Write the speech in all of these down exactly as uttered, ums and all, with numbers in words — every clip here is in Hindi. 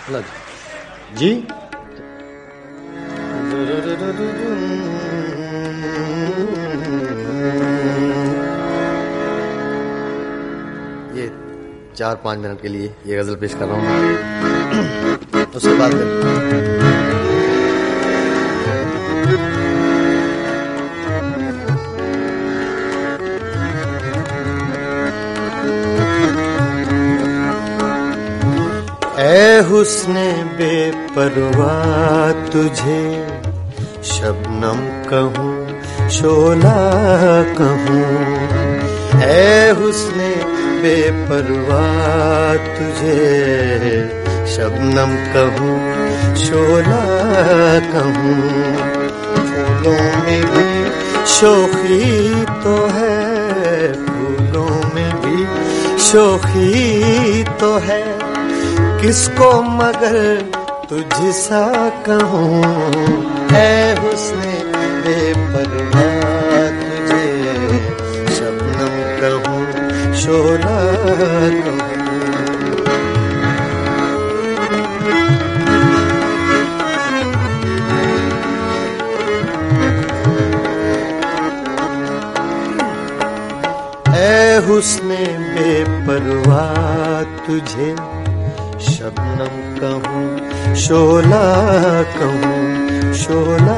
लग जी। ये चार पाँच मिनट के लिए ये गजल पेश कर रहा हूँ, उसके बाद ऐ हुस्ने बेपरवाह तुझे शबनम कहूँ शोला कहूँ, ऐ हुस्ने बेपरवाह तुझे शबनम कहूँ शोला कहूँ। फूलों में भी शोखी तो है, फूलों में भी शोखी तो है, किसको मगर तुझसा कहूँ। ऐ हुस्ने बेपरवाह तुझे शबनम कहूँ शोला कहूँ। ऐ हुस्ने बेपरवाह तुझे शबनम कहूँ शोला कहूँ शोला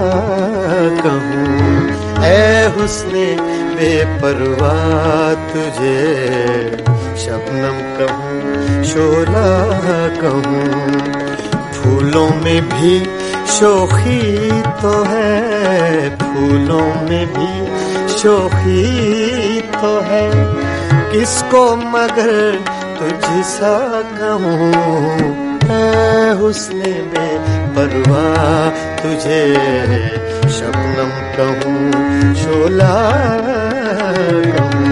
कहूँ। ऐ हुस्ने बेपरवाह तुझे शबनम कहूँ शोला कहूँ। फूलों में भी शोखी तो है, फूलों में भी शोखी तो है, किसको मगर तुझसा कहूँ। ऐ हुस्ने बेपरवाह तुझे शबनम कहूँ शोला कहूँ।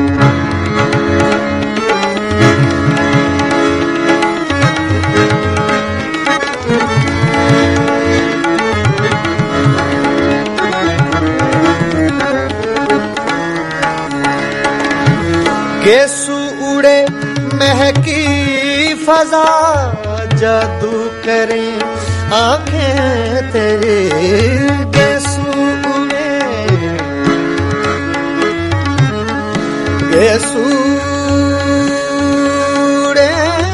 गेसु उड़े महकी फजा, जादू करें आंखें तेरे, गेसु उड़े गेसु उड़े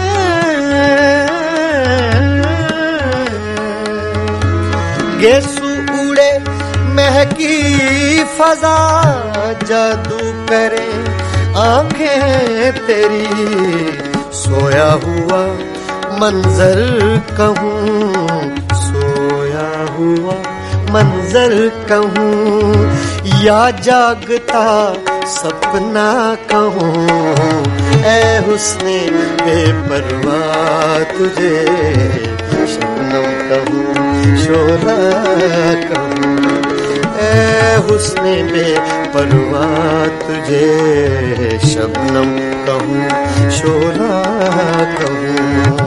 गेसु उड़े महकी फजा, जादू करें आंखें तेरी, सोया हुआ मंजर कहूँ सोया हुआ मंजर कहूँ, या जागता सपना कहूँ। ऐ हुस्ने बेपरवाह तुझे शबनम कहूँ शोला कहूँ। ऐ हुस्ने बेपरवाह तुझे शबनम कहूँ शोला कहूँ।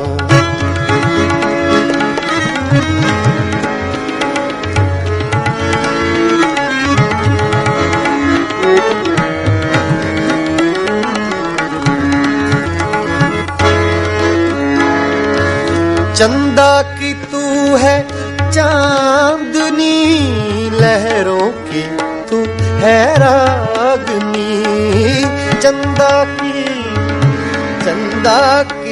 चंदा की तू है चांदनी, लहरों की तू है रागनी, चंदा की चंदा की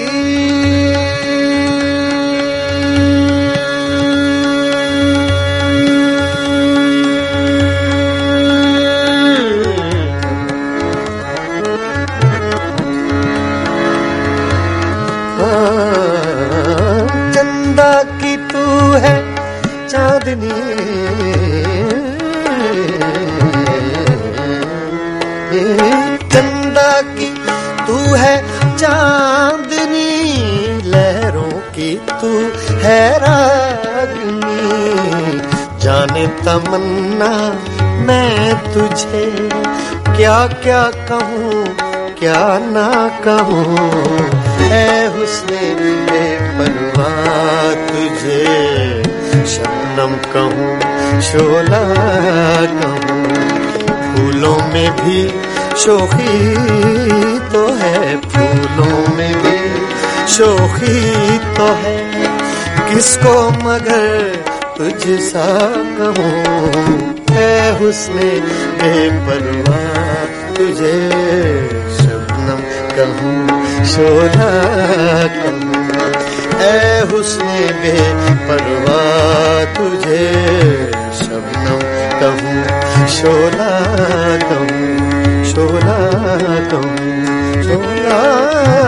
चंदा की तू है चांदनी, चंदा की तू है चांदनी, लहरों की तू है रागनी। जाने तमन्ना मैं तुझे क्या क्या कहूँ क्या ना कहूँ। ऐ हुस्ने बेपरवाह तुझे शबनम कहूँ शोला कहूँ। फूलों में भी शोखी तो है, फूलों में भी शोखी तो है, किसको मगर तुझ सा कहूँ, है हुस्ने बेपरवाह तुझे शबनम कहूँ शोला कहूँ, है हुस्ने बेपरवाह तुझे शबनम कहूँ शोला कहूँ, शोला कहूँ, शोला